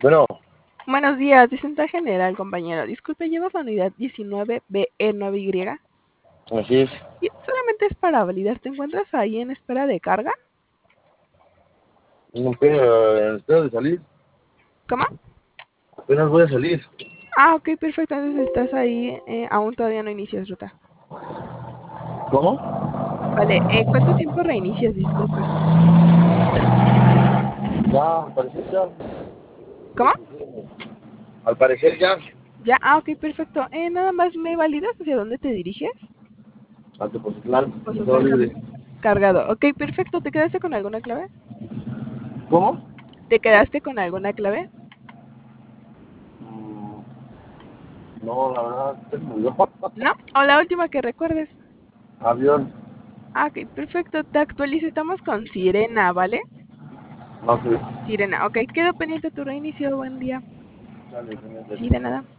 Bueno, Buenos días, distinta general, compañero. Disculpe, llevo la unidad 19BE9Y. así es. Y solamente es para validar. ¿Te encuentras ahí en espera de carga? No, pero espero de salir. ¿Cómo? Apenas voy a salir. Ah, ok, perfecto. Entonces estás ahí. Aún todavía no inicias ruta. ¿Cómo? Vale, ¿cuánto tiempo reinicias? Disculpa. Ya, al parecer ya. ¿Cómo? Al parecer ya. Ya, ah, ok, perfecto. Nada más me validas hacia dónde te diriges. Al Tepoztlán, todo Pozotlán libre. cargado. Ok, perfecto. ¿Te quedaste con alguna clave? ¿Cómo? ¿Te quedaste con alguna clave? Mm, no, la verdad, se me olvidó. ¿No? O la última que recuerdes. Avión. Ah, ok, perfecto. Te actualizo. Estamos con Sirena, ¿vale? No sé. Sirena, ok, quedo pendiente tu reinicio, buen día. Dale, Sí, de nada.